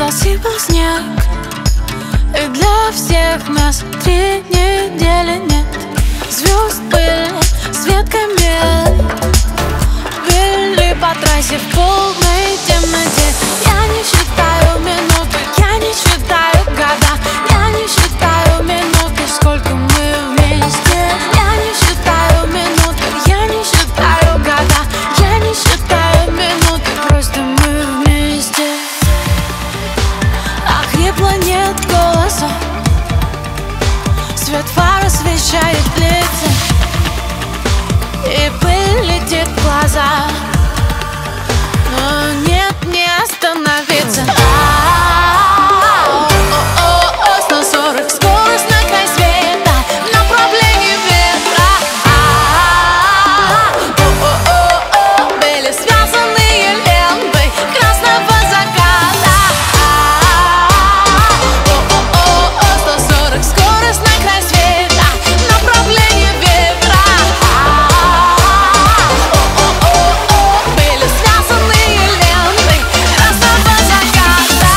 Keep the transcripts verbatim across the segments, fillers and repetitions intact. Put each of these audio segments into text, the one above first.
Посыпал снег, и для всех нас три недели нет. Звезд были светками, били по трассе в полной темноте. Я не считаю минуты, я не считаю года, я не считаю минуты, сколько мы вместе. Я не считаю минуты, я не считаю года, я не считаю минуты, просто мы вместе. Охрипло, нет голоса, свет фар освещает лица, и пыль летит в глаза, но нет, не остановиться. сто сорок скорость на край света, в направлении ветра. Были связанные лентой красного заката. сто сорок скорость на край света, в направлении ветра. Были связанные лентой красного заката.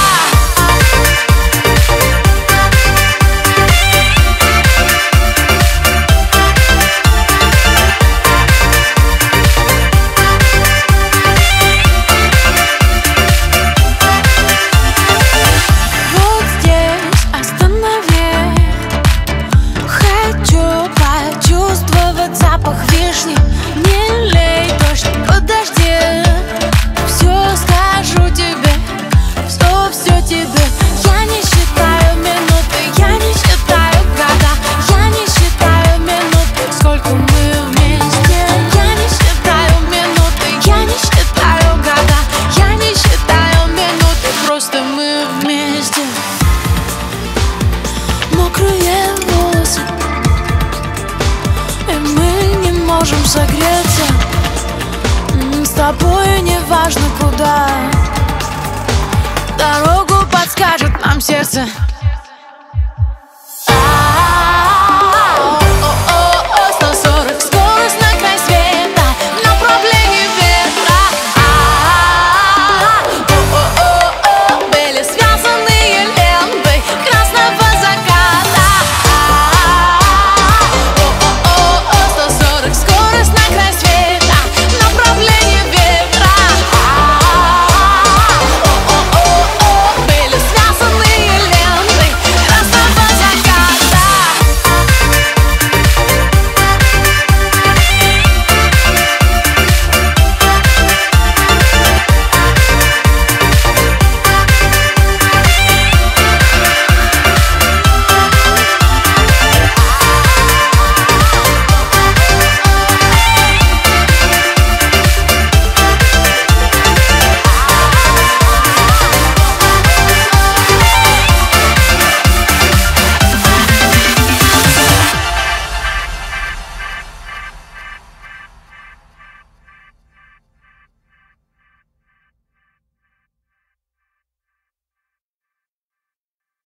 Вот здесь останови, хочу почувствовать запах вишни. Не лей дождь, подожди, все скажу тебе, все, все тебе. Я не считаю минуты, я не считаю года, я не считаю минуты, сколько мы вместе. Я не считаю минуты, я не считаю года, я не считаю минуты, просто мы вместе. Мокрые волосы, и мы не можем согреться. М, С тобой не важно куда, дорогу подскажет нам сердце.